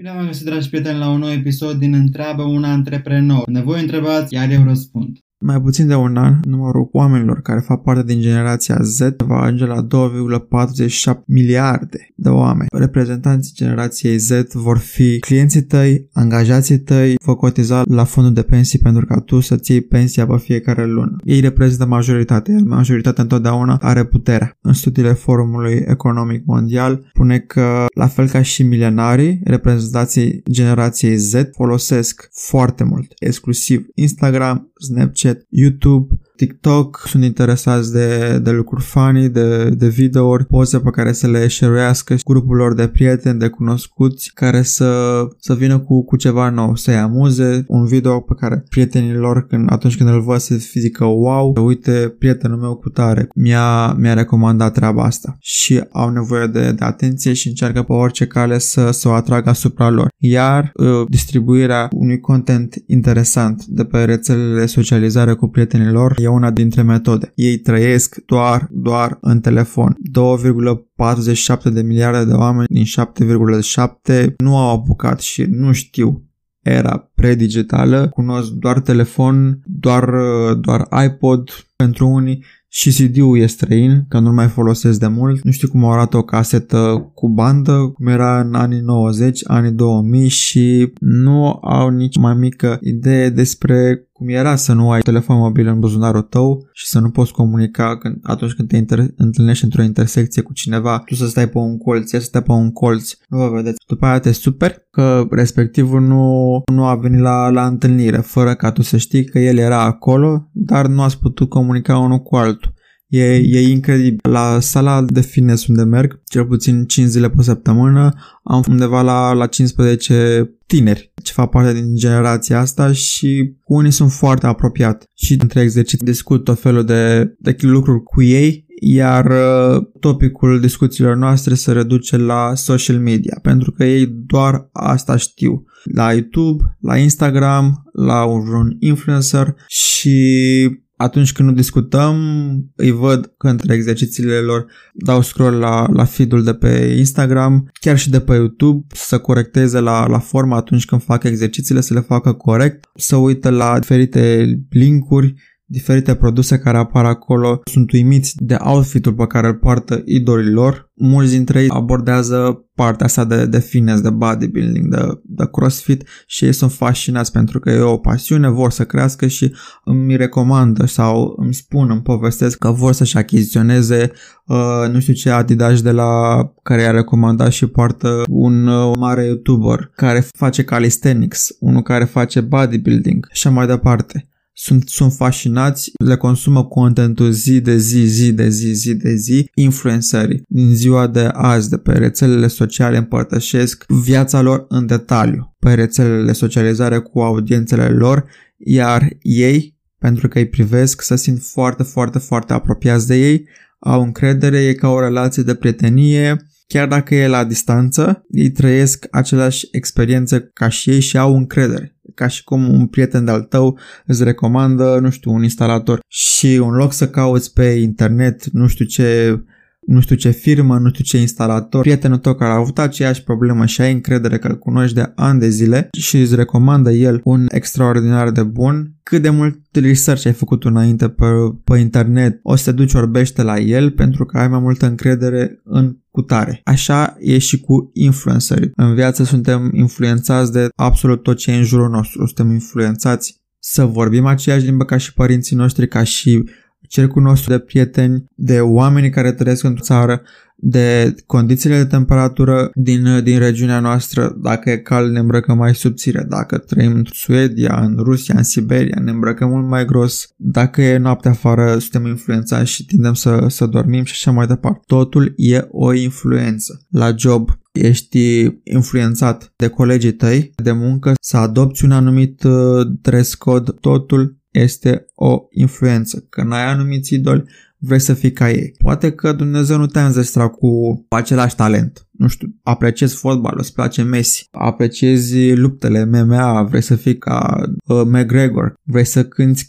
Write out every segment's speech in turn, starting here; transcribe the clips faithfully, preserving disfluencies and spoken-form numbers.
Bine v-am găsit, dragi prieteni, la un nou episod din Întreabă un antreprenor. Unde voi întrebați, iar eu răspund. Mai puțin de un an, numărul oamenilor care fac parte din generația Z va ajunge la doi virgulă patruzeci și șapte miliarde de oameni. Reprezentanții generației Z vor fi clienții tăi, angajații tăi, vor cotiza la fondul de pensii pentru ca tu să-ți iei pensia pe fiecare lună. Ei reprezintă majoritatea, iar majoritatea întotdeauna are puterea. În studiile Forumului Economic Mondial spune că, la fel ca și milenarii, reprezentanții generației Z folosesc foarte mult, exclusiv Instagram, Snapchat, YouTube, TikTok, sunt interesați de, de lucruri funny, de, de videouri, poze pe care să le share-uiască grupul lor de prieteni, de cunoscuți, care să, să vină cu, cu ceva nou, să-i amuze, un video pe care prietenii lor, când, atunci când îl văd, să zică wow, uite, prietenul meu cu tare mi-a, mi-a recomandat treaba asta, și au nevoie de, de atenție și încearcă pe orice cale să, să o atragă asupra lor. Iar uh, distribuirea unui content interesant de pe rețelele de socializare cu prietenii lor e una dintre metode. Ei trăiesc doar, doar în telefon. doi virgulă patruzeci și șapte de miliarde de oameni din șapte virgulă șapte nu au apucat și nu știu era predigitală, cunosc doar telefon, doar, doar iPod pentru unii, și C D-ul e străin, că nu-l mai folosesc de mult. Nu știu cum arată o casetă cu bandă, cum era în anii nouăzeci, anii două mii, și nu au nici mai mică idee despre cum era să nu ai telefon mobil în buzunarul tău și să nu poți comunica când, atunci când te inter- întâlnești într-o intersecție cu cineva, tu să stai pe un colț, el să stai pe un colț, nu vă vedeți. După aia te superi că respectivul nu, nu a venit la, la întâlnire, fără ca tu să știi că el era acolo, dar nu ați putut comunica unul cu altul. E, e incredibil. La sala de fitness unde merg, cel puțin cinci zile pe săptămână, am undeva la, la cincisprezece tineri ce fac parte din generația asta și unii sunt foarte apropiat și între exerciții discut tot felul de, de lucruri cu ei, iar uh, topicul discuțiilor noastre se reduce la social media, pentru că ei doar asta știu. La YouTube, la Instagram, la un influencer, și atunci când nu discutăm, îi văd că între exercițiile lor dau scroll la, la feed-ul de pe Instagram, chiar și de pe YouTube, să corecteze la, la formă atunci când fac exercițiile, să le facă corect, să uită la diferite linkuri, diferite produse care apar acolo, sunt uimiți de outfit-ul pe care îl poartă idolii lor. Mulți dintre ei abordează partea asta de, de fitness, de bodybuilding, de, de crossfit, și ei sunt fascinați pentru că e o pasiune, vor să crească și îmi recomandă sau îmi spun, îmi povestesc că vor să-și achiziționeze uh, nu știu ce Adidas de la care i-a recomandat și poartă un uh, mare YouTuber care face calisthenics, unul care face bodybuilding și așa mai departe. Sunt, sunt fascinați, le consumă contentul zi de zi, zi de zi, zi de zi. Influencerii din ziua de azi, de pe rețelele sociale, împărtășesc viața lor în detaliu pe rețelele de socializare cu audiențele lor, iar ei, pentru că îi privesc, se simt foarte, foarte, foarte apropiați de ei, au încredere, e ca o relație de prietenie. Chiar dacă e la distanță, ei trăiesc aceleași experiențe ca și ei și au încredere. Ca și cum un prieten de-al tău îți recomandă, nu știu, un instalator, și în loc să cauți pe internet nu știu ce, nu știu ce firmă, nu știu ce instalator, prietenul tău care a avut aceeași problemă și ai încredere că îl cunoști de ani de zile și îți recomandă el un extraordinar de bun, cât de mult research ai făcut înainte pe, pe internet, o să te duci orbește la el pentru că ai mai multă încredere în cutare. Așa e și cu influencerii. În viață suntem influențați de absolut tot ce e în jurul nostru. Suntem influențați să vorbim aceeași limbă ca și părinții noștri, ca și cercul nostru de prieteni, de oamenii care trăiesc într-o țară, de condițiile de temperatură din, din regiunea noastră. Dacă e cald, ne îmbrăcăm mai subțire. Dacă trăim în Suedia, în Rusia, în Siberia, ne îmbrăcăm mult mai gros. Dacă e noapte afară, suntem influențați și tindem să, să dormim și așa mai departe. Totul e o influență. La job ești influențat de colegii tăi de muncă, să adopți un anumit dress code, totul este o influență. Că n-ai anumiți idoli, vrei să fii ca ei. Poate că Dumnezeu nu te-a înzestrat cu același talent. Nu știu, apreciezi fotbalul, îți place Messi, apreciezi luptele M M A, vrei să fii ca uh, McGregor, vrei să cânti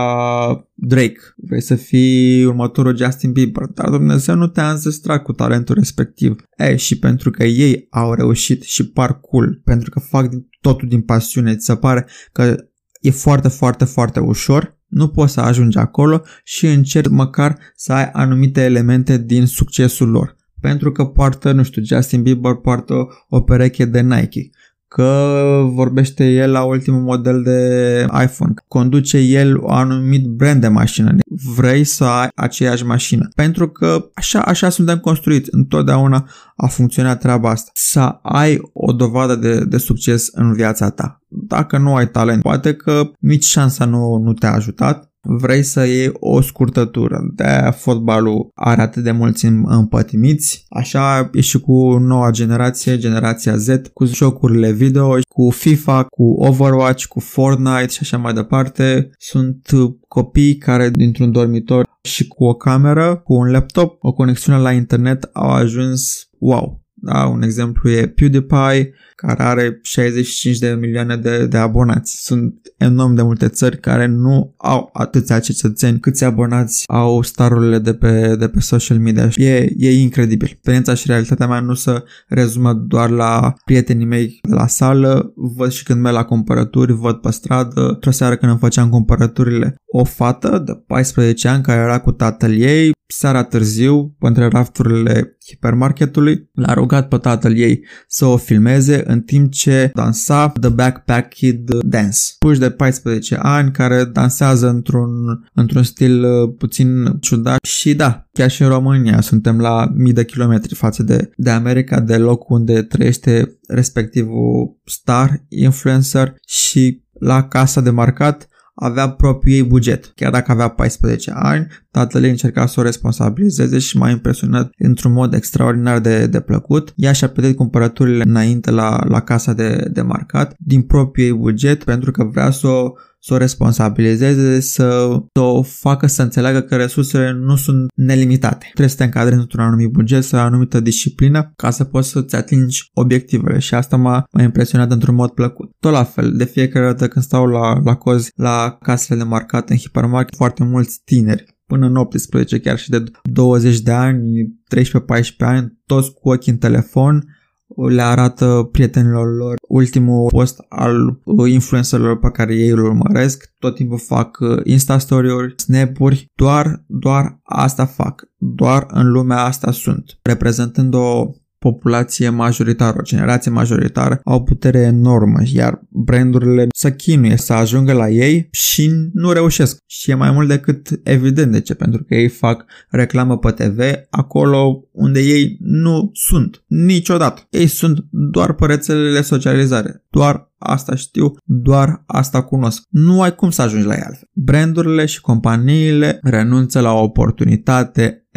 ca Drake, vrei să fii următorul Justin Bieber, dar Dumnezeu nu te-a înzestrat cu talentul respectiv. Ei, și pentru că ei au reușit și par cool, pentru că fac totul din pasiune, ți se pare că e foarte, foarte, foarte ușor, nu poți să ajungi acolo și încerci măcar să ai anumite elemente din succesul lor. Pentru că poartă, nu știu, Justin Bieber poartă o pereche de Nike, că vorbește el la ultimul model de iPhone, că conduce el un anumit brand de mașină. Vrei să ai aceeași mașină. Pentru că așa, așa suntem construiți. Întotdeauna a funcționat treaba asta. Să ai o dovadă de, de succes în viața ta. Dacă nu ai talent, poate că nici șansa nu, nu te-a ajutat. Vrei să iei o scurtătură. De-aia fotbalul are atât de mulți împătimiți. Așa e și cu noua generație, generația Z, cu jocurile video, cu FIFA, cu Overwatch, cu Fortnite și așa mai departe. Sunt copii care dintr-un dormitor și cu o cameră, cu un laptop, o conexiune la internet au ajuns wow. Da, un exemplu e PewDiePie, care are șaizeci și cinci de milioane de, de abonați. Sunt enorm de multe țări care nu au atâția cetățeni câți abonați au starurile de pe, de pe social media. E, e incredibil. Experiența și realitatea mea nu se rezumă doar la prietenii mei de la sală. Văd și când merg la cumpărături, văd pe stradă. Într-o seară când îmi făceam cumpărăturile, o fată de paisprezece ani care era cu tatăl ei, seara târziu, între rafturile hipermarketului, l-a rugat pe tatăl ei să o filmeze în timp ce dansa The Backpack Kid Dance. Puși de paisprezece ani care dansează într-un, într-un stil puțin ciudat și da, chiar și în România suntem la mii de kilometri față de, de America, de locul unde trăiește respectivul star, influencer și la casa de marcat avea propriul ei buget. Chiar dacă avea paisprezece ani, tatăl ei încerca să o responsabilizeze și m-a impresionat într-un mod extraordinar de, de plăcut. Ea și-a plătit cumpărăturile înainte la, la casa de, de marcat din propriul ei buget pentru că vrea să o să o responsabilizeze, să, să o facă să înțeleagă că resursele nu sunt nelimitate. Trebuie să te încadrezi într-un anumit buget, să ai o anumită disciplină ca să poți să-ți atingi obiectivele și asta m-a, m-a impresionat într-un mod plăcut. Tot la fel, de fiecare dată când stau la, la cozi, la casele de marcat în hipermarket, foarte mulți tineri, până în optsprezece, chiar și de douăzeci de ani, treisprezece paisprezece ani, toți cu ochii în telefon, le arată prietenilor lor ultimul post al influencerilor pe care ei îl urmăresc, tot timpul fac Insta-story-uri, snap-uri, doar, doar asta fac, doar în lumea asta sunt, reprezentând o populație majoritară, o generație majoritară, au putere enormă, iar brandurile se chinuie să ajungă la ei și nu reușesc. Și e mai mult decât evident de ce, pentru că ei fac reclamă pe T V acolo unde ei nu sunt niciodată. Ei sunt doar pe rețelele socializare, doar asta știu, doar asta cunosc. Nu ai cum să ajungi la ea altfel. Brandurile și companiile renunță la o oportunitate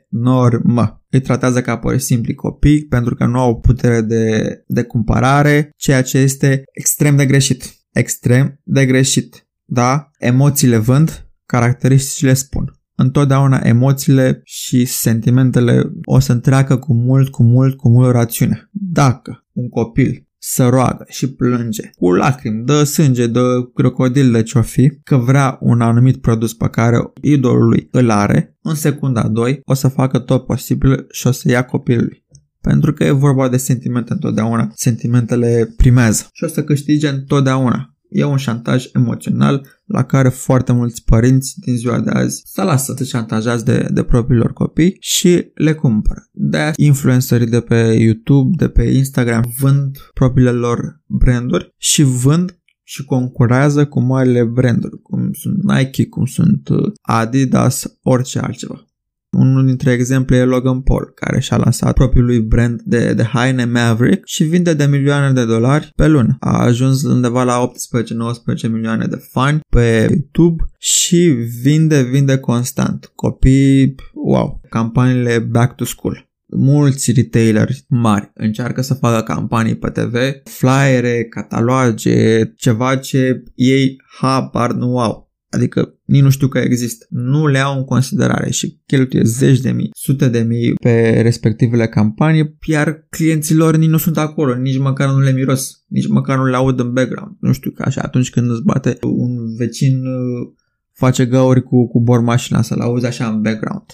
enormă. Îi tratează ca pur și simpli copii pentru că nu au putere de, de cumpărare, ceea ce este extrem de greșit. Extrem de greșit. Da? Emoțiile vând, caracteristicile spun. Întotdeauna emoțiile și sentimentele o să întreacă cu mult, cu mult, cu mult rațiune. Dacă un copil să roagă și plânge cu lacrimi, dă sânge, dă crocodil, de ce-o fi, că vrea un anumit produs pe care idolul lui îl are, în secunda doi o să facă tot posibil și o să ia copilului. Pentru că e vorba de sentimente întotdeauna, sentimentele primează și o să câștige întotdeauna. E un șantaj emoțional la care foarte mulți părinți din ziua de azi se lasă să șantajați de, de propriilor copii și le cumpără. De-aia influencerii de pe YouTube, de pe Instagram vând propriile lor branduri și vând și concurează cu marile branduri, cum sunt Nike, cum sunt Adidas, orice altceva. Unul dintre exemple e Logan Paul, care și-a lansat propriul lui brand de, de haine Maverick și vinde de milioane de dolari pe lună. A ajuns undeva la optsprezece nouăsprezece milioane de fani pe YouTube și vinde, vinde constant. Copii, wow, campaniile back to school. Mulți retaileri mari încearcă să facă campanii pe T V, flyere, cataloage, ceva ce ei habar nu au. adică nici nu știu că există. Nu le au în considerare și cheltuie zeci de mii, sute de mii pe respectivele campanii, iar clienților nici nu sunt acolo, nici măcar nu le miros, nici măcar nu le aud în background. Nu știu, ca așa atunci când îți bate un vecin, face găuri cu, cu bormașina, să-l auzi așa în background.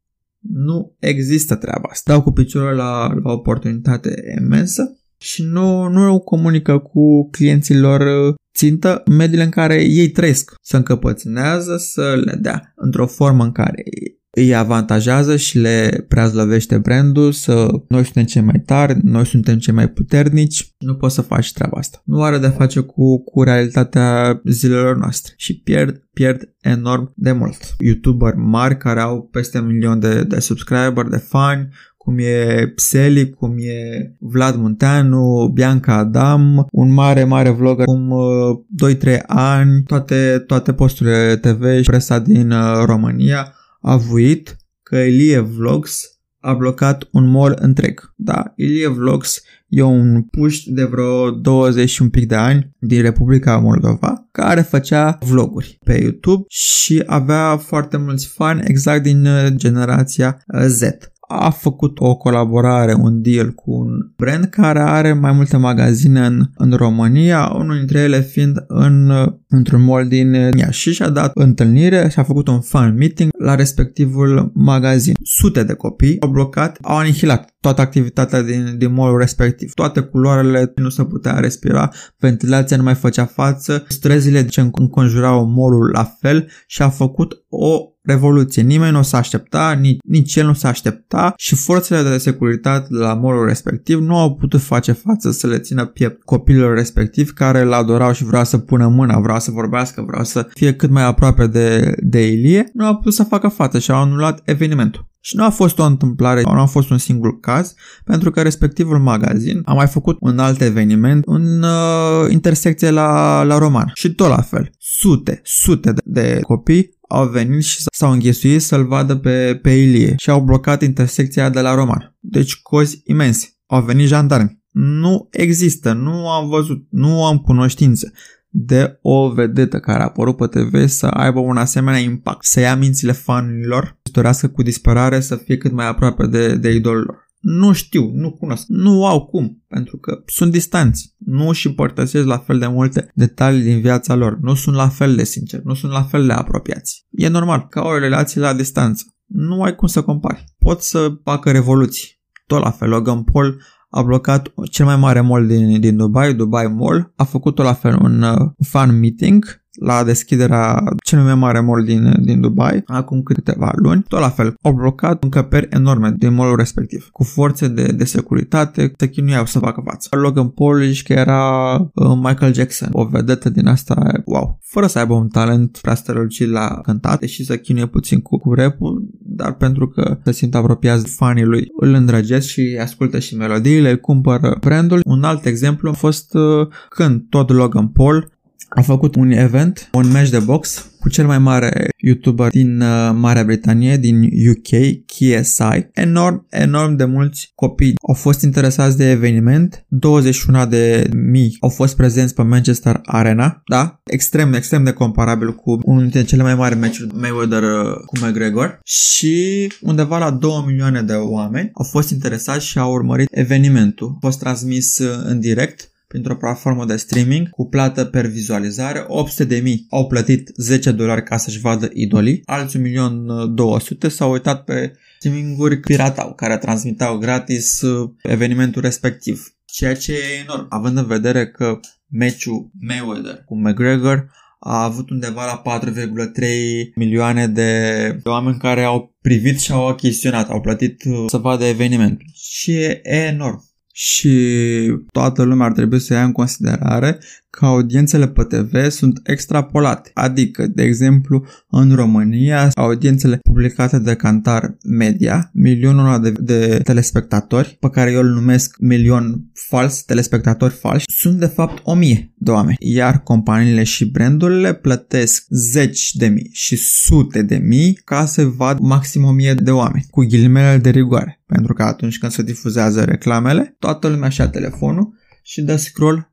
Nu există treaba asta. Dau cu piciorul la, la oportunitate imensă și nu, nu comunică cu clienților țintă în mediile în care ei trăiesc. Se încăpățânează să le dea într-o formă în care îi avantajează și le preazlăvește brandul, să noi suntem cei mai tari, noi suntem cei mai puternici. Nu poți să faci treaba asta. Nu are de face cu, cu realitatea zilelor noastre și pierd, pierd enorm de mult. YouTuberi mari care au peste un milion de, de subscriberi, de fani, cum e Pseli, cum e Vlad Munteanu, Bianca Adam, un mare, mare vlogger cum doi trei ani, toate, toate posturile T V și presa din România a vuit că Ilie Vlogs a blocat un mall întreg. Da, Ilie Vlogs e un puști de vreo douăzeci și un pic de ani din Republica Moldova care făcea vloguri pe YouTube și avea foarte mulți fani exact din generația Z. A făcut o colaborare, un deal cu un brand care are mai multe magazine în, în România, unul dintre ele fiind în, într-un mall din Iași și a dat întâlnire și a făcut un fan meeting la respectivul magazin. Sute de copii au blocat, au anihilat toată activitatea din, din mall-ul respectiv. Toate culoarele nu se putea respira, ventilația nu mai făcea față, străzile ce înconjurau mall-ul la fel și a făcut o revoluție. Nimeni nu s-a aștepta, nici, nici el nu s-a aștepta și forțele de securitate de la mall-ul respectiv nu au putut face față să le țină piept copilul respectiv care îl adorau și vreau să pună mâna, vreau să vorbească, vreau să fie cât mai aproape de, de Ilie. Nu au putut să facă față și au anulat evenimentul. Și nu a fost o întâmplare, nu a fost un singur caz, pentru că respectivul magazin a mai făcut un alt eveniment în uh, intersecție la, la Roman. Și tot la fel, sute, sute de, de copii au venit și s-au înghesuit să-l vadă pe, pe Ilie și au blocat intersecția de la Roman. Deci cozi imense. Au venit jandarmi. Nu există, nu am văzut, nu am cunoștință de o vedetă care a apărut pe T V să aibă un asemenea impact, să ia mințile fanilor, să dorească cu disperare să fie cât mai aproape de, de idolul lor. Nu știu, nu cunosc, nu au cum, pentru că sunt distanți, nu își împărtășesc la fel de multe detalii din viața lor, nu sunt la fel de sinceri, nu sunt la fel de apropiați. E normal, ca o relație la distanță. Nu ai cum să compari. Pot să facă revoluții. Tot la fel, Logan Paul a blocat cel mai mare mall din, din Dubai, Dubai Mall, a făcut tot la fel un uh, fan meeting la deschiderea cel mai mare mall din, din Dubai, acum câteva luni. Tot la fel, au blocat încăperi enorme din mall-ul respectiv, cu forțe de, de securitate, se chinuiau să facă față. Logan Paul zici că era uh, Michael Jackson, o vedetă din asta, wow, fără să aibă un talent prea strălucit la cântat și să chinuie puțin cu, cu rap-ul, dar pentru că se simt apropiați fanii lui, îl îndrăgesc și ascultă și melodiile, îi cumpără brandul. Un alt exemplu a fost uh, când tot Logan Paul a făcut un event, un match de box cu cel mai mare YouTuber din uh, Marea Britanie, din U K, K S I. Enorm, enorm de mulți copii au fost interesați de eveniment, douăzeci și unu de mii au fost prezenți pe Manchester Arena, da? Extrem, extrem de comparabil cu unul dintre cele mai mari meciuri Mayweather uh, cu McGregor și undeva la două milioane de oameni au fost interesați și au urmărit evenimentul. A fost transmis uh, în direct printr-o platformă de streaming cu plată per vizualizare. opt sute de mii au plătit zece dolari ca să-și vadă idolii, alți un milion două sute s-au uitat pe streaming-uri piratau, care transmitau gratis evenimentul respectiv. Ceea ce e enorm, având în vedere că meciul Mayweather cu McGregor a avut undeva la patru virgulă trei milioane de oameni care au privit și au achiziționat, au plătit să vadă evenimentul. Și e enorm. Și toată lumea ar trebui să ia în considerare că audiențele pe T V sunt extrapolate. Adică, de exemplu, în România, audiențele publicate de Cantar Media, milionul de, de telespectatori, pe care eu îl numesc milion fals, telespectatori falși, sunt de fapt o mie de oameni. Iar companiile și brandurile plătesc zeci de mii și sute de mii ca să vad maxim o mie de oameni, cu ghilimele de rigoare. Pentru că atunci când se difuzează reclamele, toată lumea și-a telefonul și dă scroll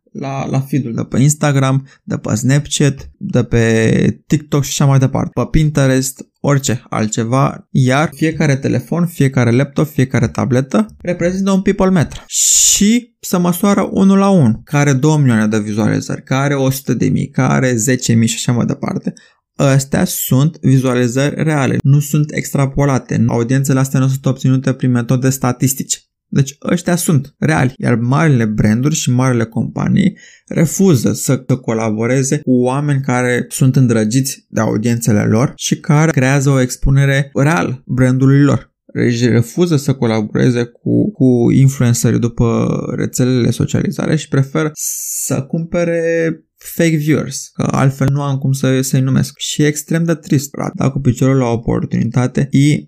la, la feed-ul de pe Instagram, de pe Snapchat, de pe TikTok și așa mai departe, pe Pinterest, orice altceva, iar fiecare telefon, fiecare laptop, fiecare tabletă reprezintă un people meter și se măsoară unul la unul, care are două milioane de vizualizări, care are o sută de mii, care are zece mii și așa mai departe. Astea sunt vizualizări reale, nu sunt extrapolate. Audiențele astea nu sunt obținute prin metode statistice. Deci ăștia sunt reali, iar marile branduri și marile companii refuză să colaboreze cu oameni care sunt îndrăgiți de audiențele lor și care creează o expunere reală brandului lor. Deci refuză să colaboreze cu, cu influencerii după rețelele socializare și preferă să cumpere fake viewers, că altfel nu am cum să, să-i numesc. Și e extrem de trist. Da cu piciorul la oportunitate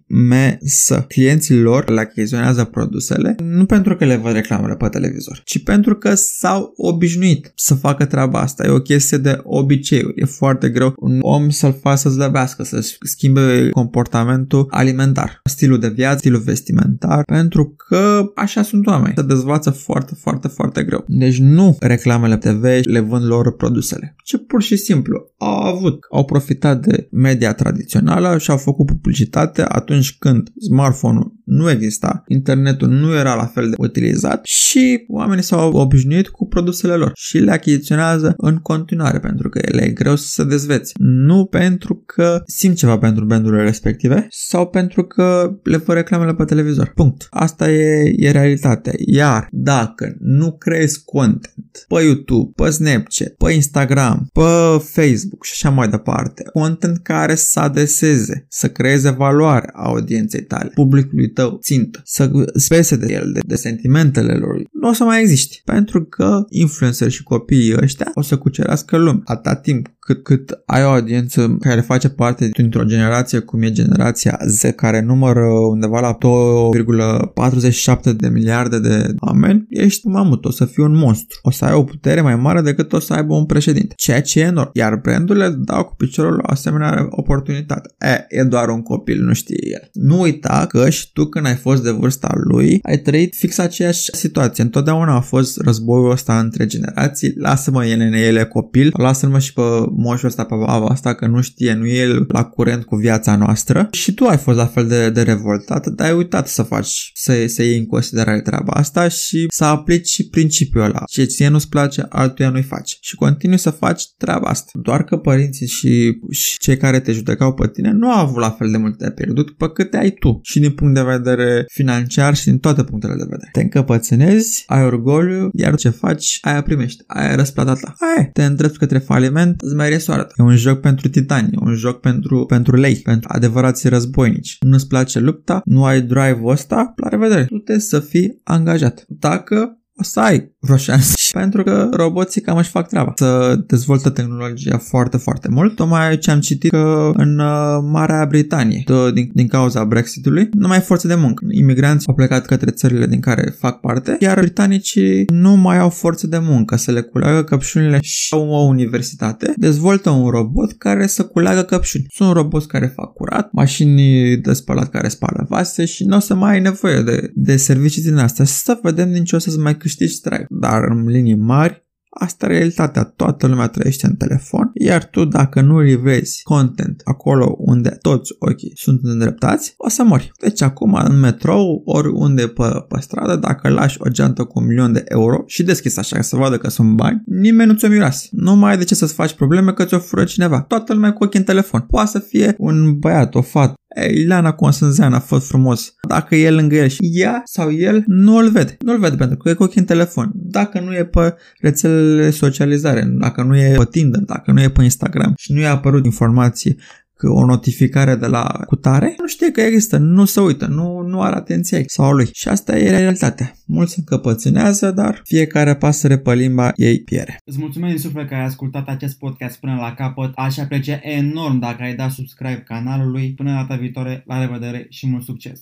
imensă. Clienții lor le achiziționează produsele nu pentru că le văd reclamele pe televizor, ci pentru că s-au obișnuit să facă treaba asta. E o chestie de obiceiuri. E foarte greu un om să-l facă să slăbească, să schimbe comportamentul alimentar, stilul de viață, stilul vestimentar, pentru că așa sunt oameni. Se dezvață foarte, foarte, foarte greu. Deci nu reclamele T V le vând lor produsele, ci pur și simplu au avut, au profitat de media tradițională și au făcut publicitate atunci când smartphone-ul nu exista, internetul nu era la fel de utilizat și oamenii s-au obișnuit cu produsele lor și le achiziționează în continuare pentru că ele e greu să se dezvețe. Nu pentru că simt ceva pentru brandurile respective sau pentru că le văd reclamele pe televizor. Punct. Asta e, e realitatea. Iar dacă nu creezi content pe YouTube, pe Snapchat, pe Instagram, pe Facebook și așa mai departe, content care să adreseze, să creeze valoare a audienței tale, publicului tău țintă, să spese de el, de, de sentimentele lor, nu o să mai existe. Pentru că influencer și copiii ăștia o să cucerească lumea. Atâta timp cât, cât ai o audiență care face parte dintr-o generație cum e generația Z, care numără undeva la doi virgulă patruzeci și șapte de miliarde de oameni, ești mamut, o să fii un monstru. O să ai o putere mai mare decât o să aibă un președinte. Ceea ce e enorm. Iar brandurile dau cu piciorul la asemenea oportunitate. E, e doar un copil, nu știe el. Nu uita că și tu când ai fost de vârsta lui, ai trăit fix aceeași situație. Întotdeauna a fost războiul ăsta între generații. Lasă-mă el în ele copil, lasă-mă și pe moșul ăsta, pe baba asta, că nu știe, nu e el la curent cu viața noastră. Și tu ai fost la fel de, de revoltat, dar ai uitat să faci, să, să iei în considerare treaba asta și să aplici principiul ăla. Ce ție nu-ți place, altuia nu-i faci. Și continui să faci treaba asta. Doar că părinții și, și cei care te judecau pe tine nu au avut la fel de multe de pierdut pe câte ai tu. Și din punct de vedere financiar și din toate punctele de vedere. Te încăpățânezi, ai orgoliu, iar ce faci, aia primești. Aia e răsplata ta. Aia e. Te îndrepți către faliment, îți mai soartă. E un joc pentru titani, e un joc pentru, pentru lei, pentru adevărații războinici. Nu-ți place lupta, nu ai drive-ul ăsta, la revedere. Tu te să fii angajat. Dacă o să ai vreo șansă. Pentru că roboții cam își fac treaba. Să dezvoltă tehnologia foarte, foarte mult. Tocmai ce am citit că în uh, Marea Britanie, din, din cauza Brexitului, nu mai ai forță de muncă. Imigranții au plecat către țările din care fac parte, iar britanicii nu mai au forță de muncă să le culeagă căpșunile și au o universitate. Dezvoltă un robot care să culeagă căpșuni. Sunt roboți care fac curat, mașini de spălat care spală vase și nu o să mai ai nevoie de, de servicii din astea. Să vedem din ce o să-ți mai câștigi trai. Dar în linii mari, asta e realitatea. Toată lumea trăiește în telefon, iar tu dacă nu livrezi content acolo unde toți ochii sunt îndreptați, o să mori. Deci acum în metrou, oriunde pe, pe stradă, dacă lași o geantă cu un milion de euro și deschizi așa să vadă că sunt bani, nimeni nu ți-o miroase. Nu mai ai de ce să-ți faci probleme că ți-o fură cineva. Toată lumea cu ochii în telefon. Poate să fie un băiat, o fată, Ileana Constanzeana, făt frumos. Dacă e lângă el și ea sau el nu îl vede. Nu îl vede pentru că e cu ochii în telefon. Dacă nu e pe rețelele socializare, dacă nu e pe Tinder, dacă nu e pe Instagram și nu i-a apărut informații, o notificare de la cutare, nu știe că există, nu se uită, nu, nu are atenția ei sau lui. Și asta e realitatea. Mulți se încăpățânează, dar fiecare pasăre pe limba ei piere. Îți mulțumesc din suflet că ai ascultat acest podcast până la capăt. Aș aprecia enorm dacă ai dat subscribe canalului. Până data viitoare, la revedere și mult succes!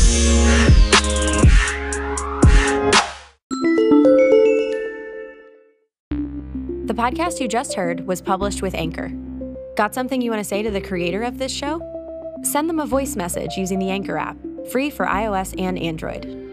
The podcast you just heard was published with Anchor. Got something you want to say to the creator of this show? Send them a voice message using the Anchor app, free for iOS and Android.